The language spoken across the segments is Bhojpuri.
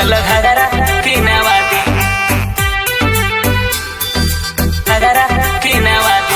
चल घगरा की नवादी घगरा की नवादी।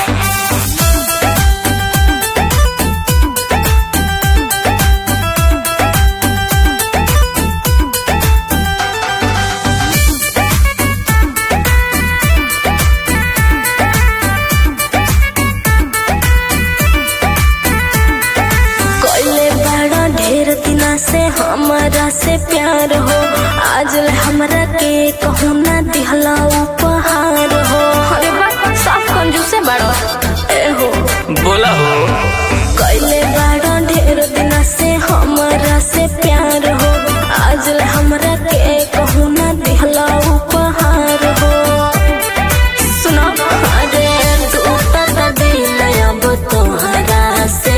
से हमारा से प्यार हो आज हमरा के कहूँ ना दिहला उपहार हो। अरे बा साफ कंजूसे बाड़ो ए हो बोला हो कैले बाड़ो ढेर दिन से हमारा से प्यार हो आज हमरा के कहूँ ना दिहला उपहार हो। सुनो अरे टूटत दिल अब तोहरा से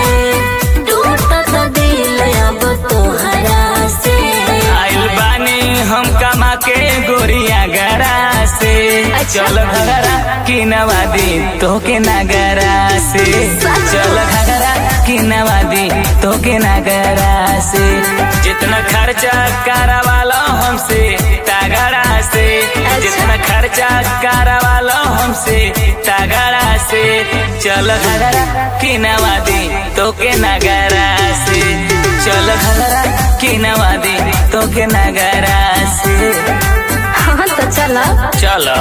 हम कमा के गोरिया गरा से चल घगरा की नवादी तो के नगरा से चल घगरा की नवादी तो के नगरा से जितना खर्चा करवालो हमसे तगड़ा से जितना खर्चा करवालो हमसे तगड़ा से चल घगरा की नवादी तो के नगरा से चल घगरा की नवादी तो के नगरा से। हाँ तो चला चलो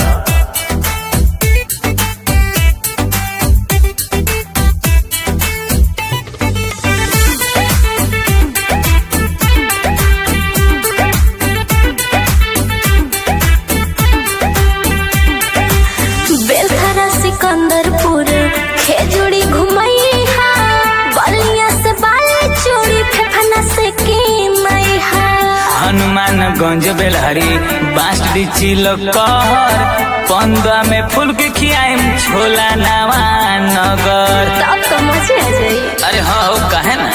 बेलखरा सिकंदरपुर खेजूरी घुमई हा बलिया से बाली चोरी फेफना से कीनई हा हनुमानगंज बेलहरी बांसडी चिलकर पंद्रह में फूल के खियाम छोला नवा नगर तब तो मजे आ जाई। अरे हाँ हो कहे ना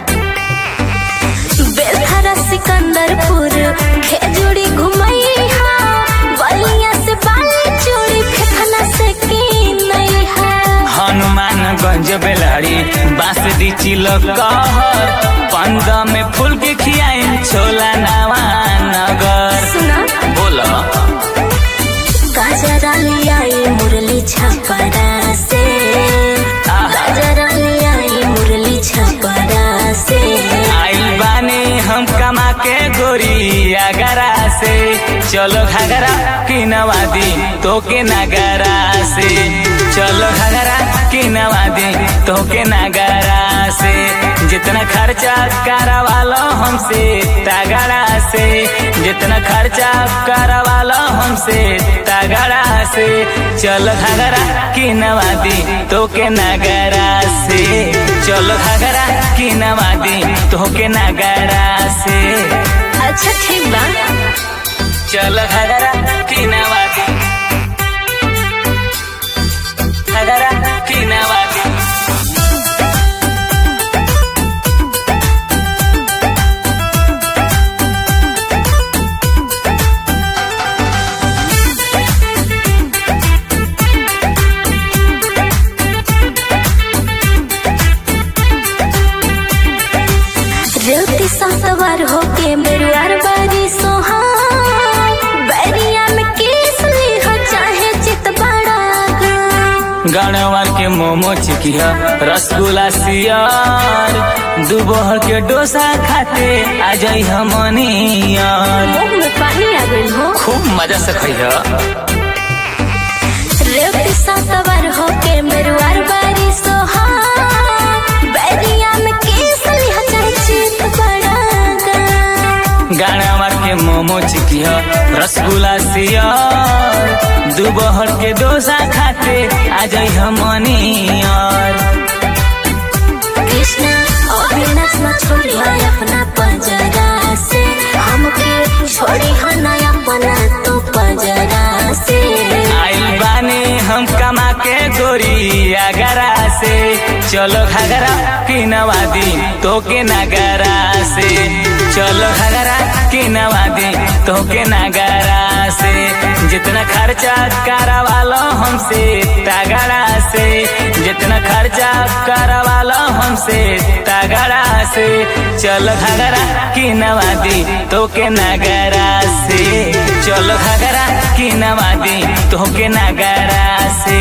बेलखरा सिकंदरपुर खेजूरी घुमई हा बलिया से बाली चोरी फेफना से कीनई हा हनुमानगंज बेलहरी बांसडी चिलकर पंद्रह में फूल के खियाम छोला नवा नगर। सुना बोलो गाजरा लियाई मुरली छपरा से गाजरा लियाई मुरली छपरा से आइल बानी हम कमा के गोरी अगरा से चलो घगरा की नवादी तो के नगरा से चलो घगरा की नवादी तो के नगरा से जितना खर्चा करवालो हमसे तगड़ा से जितना खर्चा करवालो हमसे तगड़ा से चलो घगरा की नवादी तो के नगरा से चलो घगरा की नवादी तो के नगरा से। अच्छा ठीक बा चलो घगरा की नवादी घगरा की नवादी। रेवती सवार होके मेरुआर बारी सोहा बैरिया में केस ली हो चाहे चित बड़ा गणवार के मोमो चिकिया रसगुल्ला सियार दुबहर के डोसा खाते आ जाई हमनियार मुंह में पानी आ गई हो खूब मजा से खइया। रेवती सवार होके मेरुआर बारी सोहा बैरिया में केस ली हो चाहे चित बड़ा गणवार के मोमो चिकिया रसगुल्ला सियार दुबहर के डोसा खाते आ जाई हमनियार। कृष्णा अविनाश न छोड़ी अपना पंजरा से हमके छोड़ी ना अपना तो पंजरा से आइल बानी हम कमा के गोरी अगरा से चलो घगरा की नवादी तो के नगरा से चलो घगरा की नवादी तो के नगरा से जितना खर्चा करवालो हमसे तगड़ा से, जितना खर्चा करवालो हमसे तगड़ा से, चलो घगरा की नवादी तो के नगरा से, चलो घगरा की नवादी तो के नगरा से।